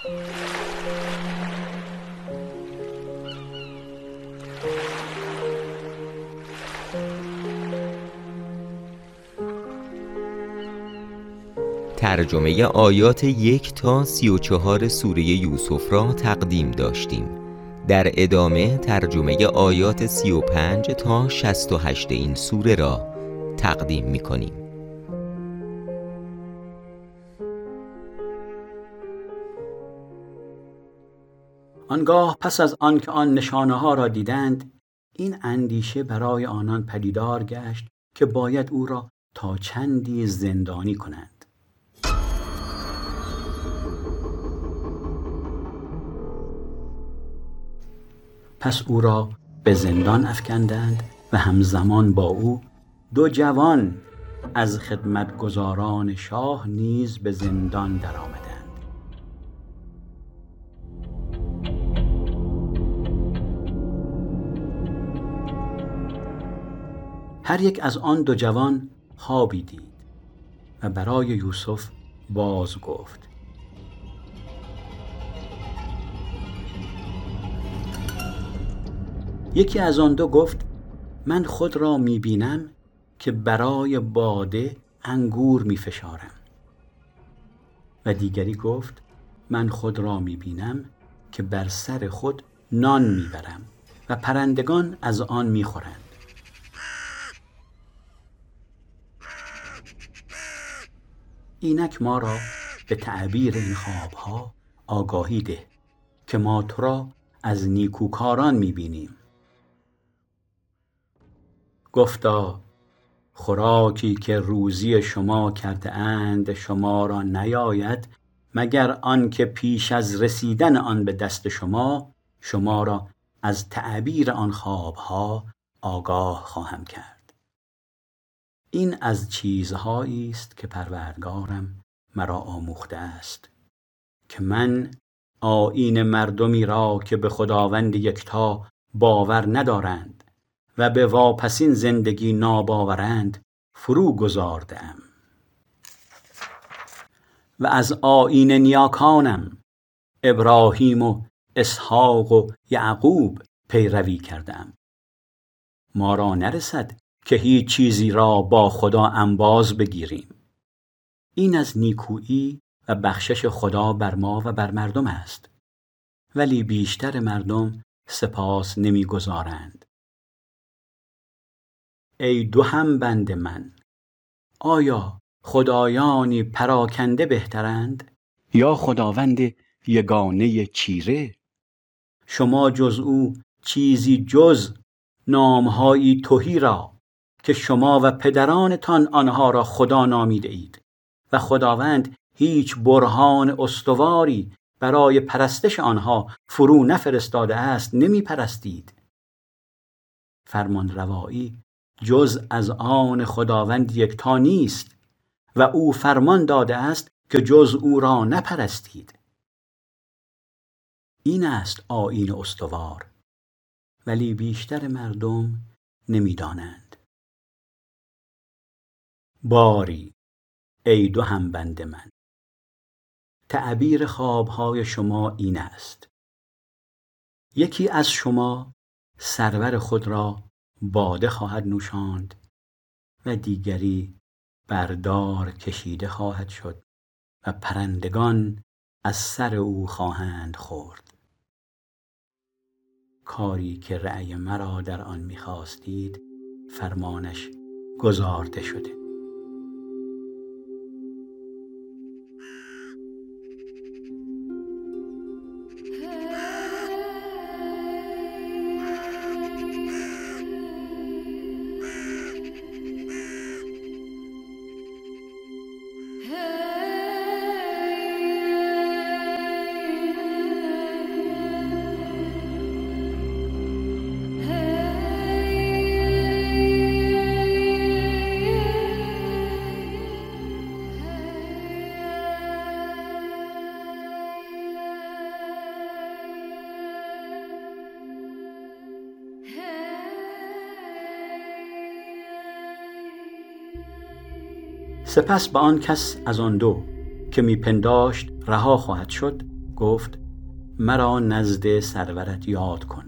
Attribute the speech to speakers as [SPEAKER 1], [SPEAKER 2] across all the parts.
[SPEAKER 1] ترجمه آیات 1 تا 34 سوره یوسف را تقدیم داشتیم. در ادامه ترجمه آیات 35 تا 68 این سوره را تقدیم می کنیم.
[SPEAKER 2] آنگاه پس از آن که آن نشانه ها را دیدند، این اندیشه برای آنان پدیدار گشت که باید او را تا چندی زندانی کنند. پس او را به زندان افکندند و همزمان با او 2 جوان از خدمتگزاران شاه نیز به زندان درآمدند. هر یک از آن 2 جوان خوابی دید و برای یوسف باز گفت. یکی از آن 2 گفت: من خود را می‌بینم که برای باده انگور می‌فشارم. و دیگری گفت: من خود را می‌بینم که بر سر خود نان می‌برم و پرندگان از آن می‌خورند. اینک ما را به تعبیر این خواب‌ها آگاهی ده که ما تو را از نیکوکاران می‌بینیم. گفتا: خوراکی که روزی شما کرده اند شما را نیاید مگر آن که پیش از رسیدن آن به دست شما را از تعبیر آن خوابها آگاه خواهم کرد. این از چیزهایی است که پروردگارم مرا آموخته است که من آیین مردمی را که به خداوند یکتا باور ندارند و به واپسین زندگی ناباورند فرو گذارده‌ام و از آیین نیاکانم ابراهیم و اسحاق و یعقوب پیروی کرده‌ام. ما را نرسد که هیچ چیزی را با خدا انباز بگیریم. این از نیکویی و بخشش خدا بر ما و بر مردم است، ولی بیشتر مردم سپاس نمی‌گزارند. ای 2 همبند من، آیا خدایانی پراکنده بهترند یا خداوند یگانه چیره؟ شما جز او چیزی جز نامهایی تهی را که شما و پدرانتان آنها را خدا نامیده اید و خداوند هیچ برهان استواری برای پرستش آنها فرو نفرستاده است نمی پرستید. فرمان روایی جز از آن خداوند یکتا نیست و او فرمان داده است که جز او را نپرستید. این است آیین استوار، ولی بیشتر مردم نمی‌دانند. باری ای 2 همبند من، تعبیر خوابهای شما این است: یکی از شما سرور خود را باده خواهد نوشاند و دیگری بردار کشیده خواهد شد و پرندگان از سر او خواهند خورد. کاری که رأی مرا در آن می‌خواستید فرمانش گزارده شده. سپس به آن کس از آن 2 که میپنداشت رها خواهد شد گفت مرا نزد سرورت یاد کن.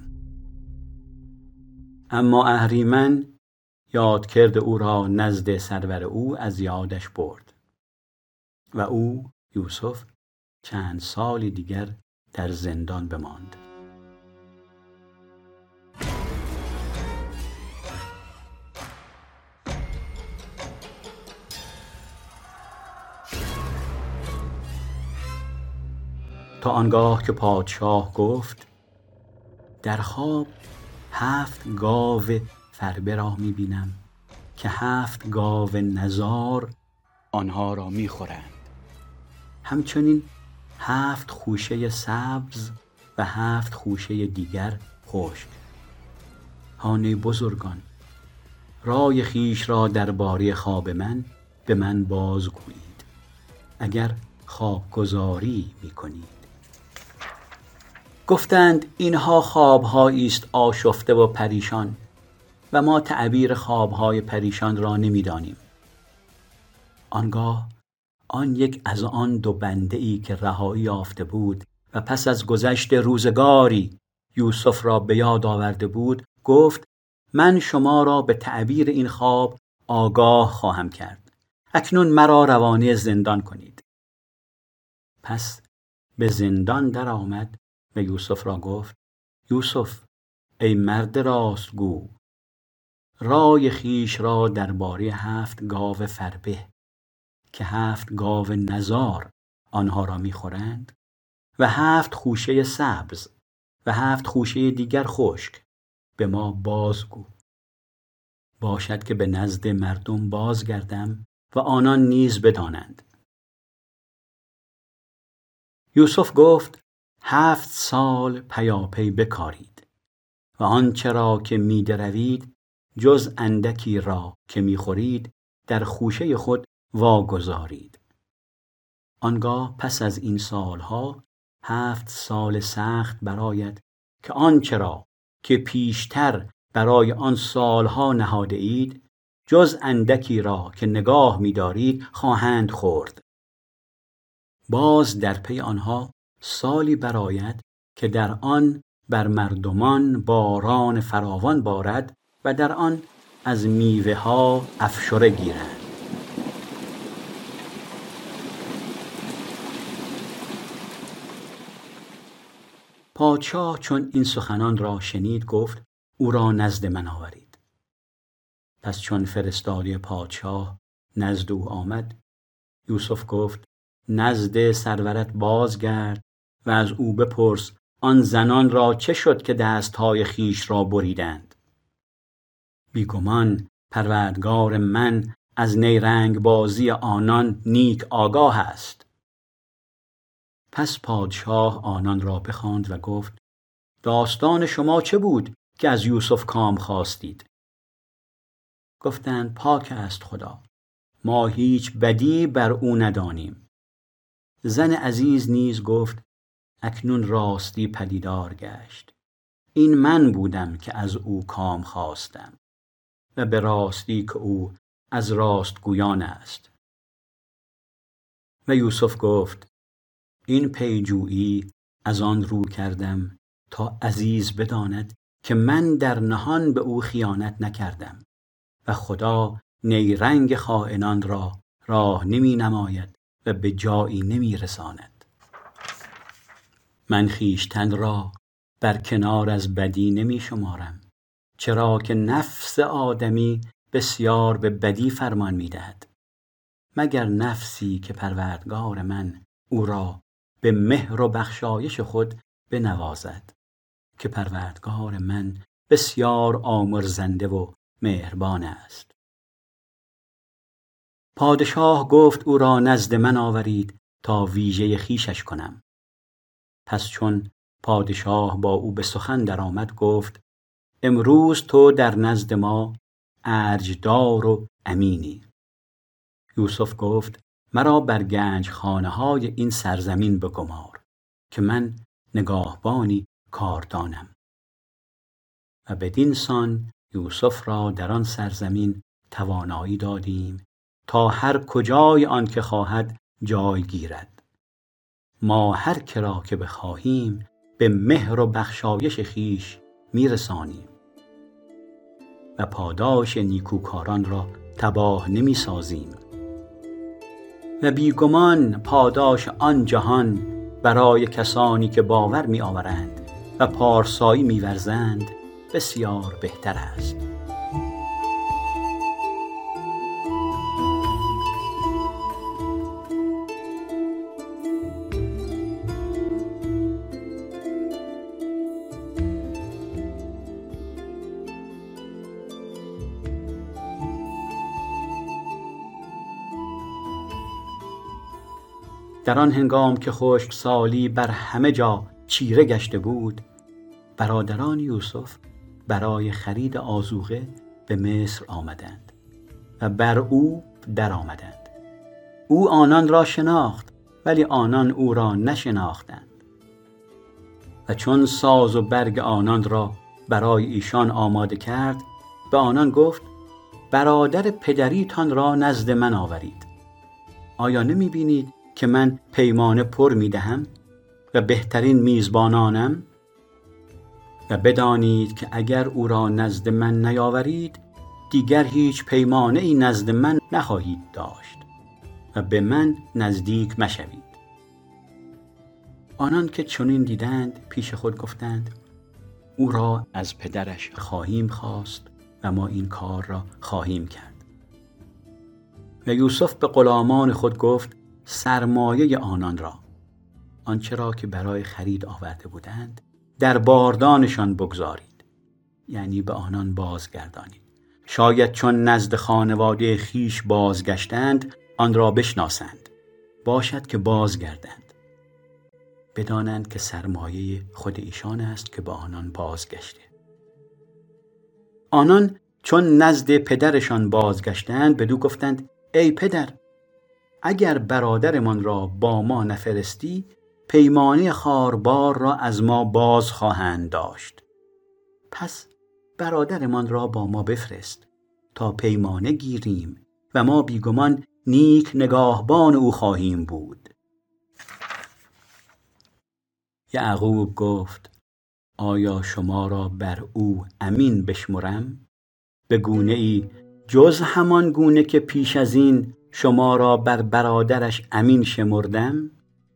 [SPEAKER 2] اما اهریمن یاد کرد او را نزد سرور او از یادش برد و او یوسف چند سال دیگر در زندان بماند. تا آنگاه که پادشاه گفت در خواب 7 گاو فربه را می‌بینم که 7 گاو نزار آنها را می‌خورند. همچنین 7 خوشه سبز و 7 خوشه دیگر خشک. هان ای بزرگان، رای خویش را درباره خواب من به من بازگویید، اگر خوابگزاری می‌کنید. گفتند اینها خواب‌هایی است آشفته و پریشان و ما تعبیر خواب‌های پریشان را نمی‌دانیم. آنگاه آن یک از آن 2 بنده‌ای که رهایی یافته بود و پس از گذشت روزگاری یوسف را به یاد آورده بود گفت من شما را به تعبیر این خواب آگاه خواهم کرد. اکنون مرا روانه زندان کنید. پس به زندان در آمد و یوسف را گفت یوسف ای مرد راستگو، رای خویش را درباره 7 گاو فربه که 7 گاو نزار آنها را می‌خورند و 7 خوشه سبز و 7 خوشه دیگر خشک به ما بازگو. باشد که به نزد مردم بازگردم و آنان نیز بدانند. یوسف گفت 7 سال پیاپی بکارید و آنچه را که می‌دروید جز اندکی را که می‌خورید در خوشه خود واگذارید. آنگاه پس از این سالها 7 سال سخت برآید که آنچه را که پیشتر برای آن سالها نهاده اید جز اندکی را که نگاه می‌دارید خواهند خورد. باز در پی آنها سالی برآید که در آن بر مردمان باران فراوان بارد و در آن از میوه ها افشره گیرند. پادشاه چون این سخنان را شنید گفت او را نزد من آورید. پس چون فرستاده پادشاه نزد او آمد یوسف گفت نزد سرورت بازگرد و از او بپرس آن زنان را چه شد که دستهای خویش را بریدند. بیگمان پروردگار من از نیرنگ بازی آنان نیک آگاه است. پس پادشاه آنان را بخواند و گفت داستان شما چه بود که از یوسف کام خواستید؟ گفتند پاک است خدا، ما هیچ بدی بر او ندانیم. زن عزیز نیز گفت اکنون راستی پدیدار گشت. این من بودم که از او کام خواستم و به راستی که او از راستگویان است. و یوسف گفت این پیجویی از آن رو کردم تا عزیز بداند که من در نهان به او خیانت نکردم و خدا نیرنگ خائنان را راه نمی نماید و به جایی نمی رساند. من خویشتن را بر کنار از بدی نمی شمارم، چرا که نفس آدمی بسیار به بدی فرمان می دهد، مگر نفسی که پروردگار من او را به مهر و بخشایش خود بنوازد، که پروردگار من بسیار آمرزنده و مهربان است. پادشاه گفت او را نزد من آورید تا ویژه خویشش کنم. پس چون پادشاه با او به سخن درآمد گفت امروز تو در نزد ما ارجدار و امینی. یوسف گفت مرا بر گنج خانه های این سرزمین بگمار که من نگاهبانی کاردانم. و بدین سان یوسف را در آن سرزمین توانایی دادیم تا هر کجای آن که خواهد جای گیرد. ما هر که را که بخواهیم به مهر و بخشایش خویش میرسانیم و پاداش نیکوکاران را تباه نمیسازیم و بیگمان پاداش آن جهان برای کسانی که باور میآورند و پارسایی می‌ورزند بسیار بهتر است. در آن هنگام که خشکسالی بر همه جا چیره گشته بود، برادران یوسف برای خرید آذوقه به مصر آمدند و بر او در آمدند. او آنان را شناخت ولی آنان او را نشناختند. و چون ساز و برگ آنان را برای ایشان آماده کرد، به آنان گفت برادر پدریتان را نزد من آورید. آیا نمی بینید که من پیمانه پر می دهم و بهترین میزبانانم؟ و بدانید که اگر او را نزد من نیاورید دیگر هیچ پیمانه ای نزد من نخواهید داشت و به من نزدیک مشوید. آنان که چنین دیدند پیش خود گفتند او را از پدرش خواهیم خواست و ما این کار را خواهیم کرد. و یوسف به غلامان خود گفت سرمایه آنان را، آنچه را که برای خرید آورده بودند، در باردانشان بگذارید، یعنی به آنان بازگردانید. شاید چون نزد خانواده خیش بازگشتند آن را بشناسند، باشد که بازگردند، بدانند که سرمایه خود ایشان است که به آنان بازگشته. آنان چون نزد پدرشان بازگشتند بدو گفتند ای پدر، اگر برادرمان را با ما نفرستی پیمانه خاربار را از ما باز خواهند داشت. پس برادرمان را با ما بفرست تا پیمانه گیریم و ما بیگمان نیک نگاهبان او خواهیم بود. یعقوب گفت آیا شما را بر او امین بشمرم؟ به گونه ای جز همان گونه که پیش از این شما را بر برادرش امین شمردم؟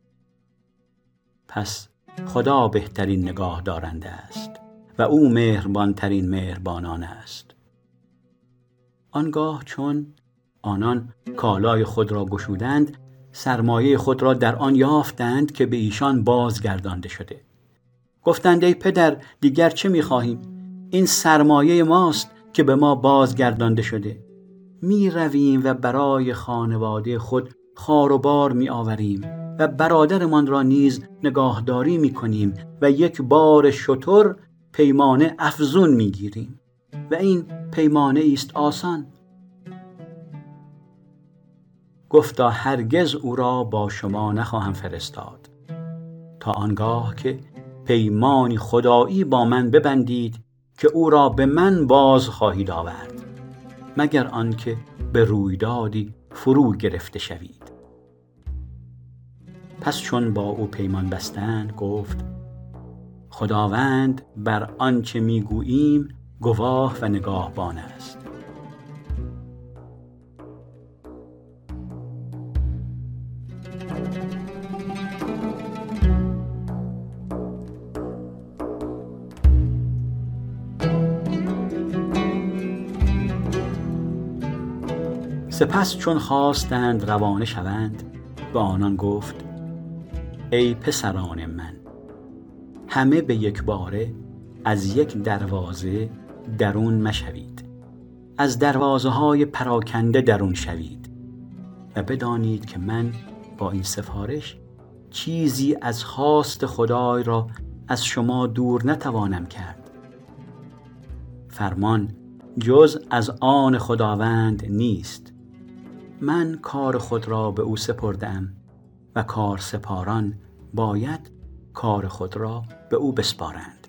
[SPEAKER 2] پس خدا بهترین نگاه دارنده است و او مهربان ترین مهربانان است. آنگاه چون آنان کالای خود را گشودند سرمایه خود را در آن یافتند که به ایشان بازگردانده شده. گفتند ای پدر دیگر چه می‌خواهیم؟ این سرمایه ماست که به ما بازگردانده شده. می رویم و برای خانواده خود خار و بار می آوریم و برادرمان را نیز نگاهداری می کنیم و یک بار شتر پیمانه افزون می گیریم و این پیمانه است آسان. گفتا هرگز او را با شما نخواهم فرستاد تا آنگاه که پیمانی خدایی با من ببندید که او را به من باز خواهید آورد، مگر آنکه به رویدادی فرو گرفته شوید. پس چون با او پیمان بستند گفت خداوند بر آنچه میگوییم گواه و نگاهبان است. سپس چون خواستند روانه شوند به آنان گفت ای پسران من، همه به یک باره از یک دروازه درون مشوید، از دروازه های پراکنده درون شوید و بدانید که من با این سفارش چیزی از خواست خدای را از شما دور نتوانم کرد. فرمان جز از آن خداوند نیست. من کار خود را به او سپردم و کارسپاران باید کار خود را به او بسپارند.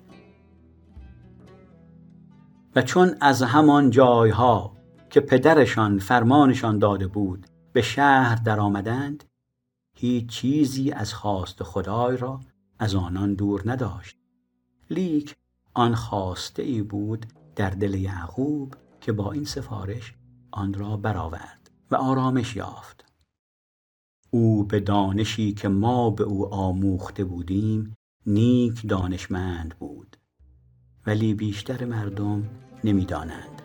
[SPEAKER 2] و چون از همان جایها که پدرشان فرمانشان داده بود به شهر در آمدند، هیچ چیزی از خواست خدای را از آنان دور نداشت. لیک آن خواسته ای بود در دل یعقوب که با این سفارش آن را برآورد و آرامش یافت. او به دانشی که ما به او آموخته بودیم نیک دانشمند بود، ولی بیشتر مردم نمی‌دانند.